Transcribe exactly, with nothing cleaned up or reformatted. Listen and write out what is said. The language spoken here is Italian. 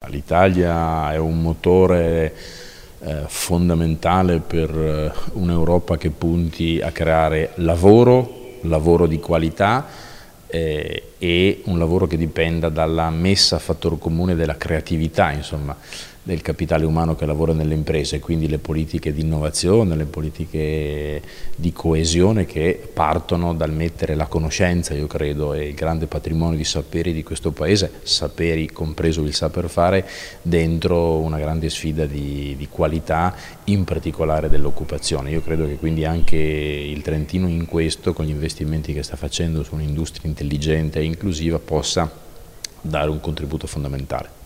l'Italia è un motore eh, fondamentale per un'Europa che punti a creare lavoro, lavoro di qualità eh, e un lavoro che dipenda dalla messa a fattor comune della creatività, insomma, del capitale umano che lavora nelle imprese, quindi le politiche di innovazione, le politiche di coesione che partono dal mettere la conoscenza, io credo, e il grande patrimonio di saperi di questo Paese, saperi compreso il saper fare, dentro una grande sfida di, di qualità, in particolare dell'occupazione. Io credo che quindi anche il Trentino in questo, con gli investimenti che sta facendo su un'industria intelligente e inclusiva, possa dare un contributo fondamentale.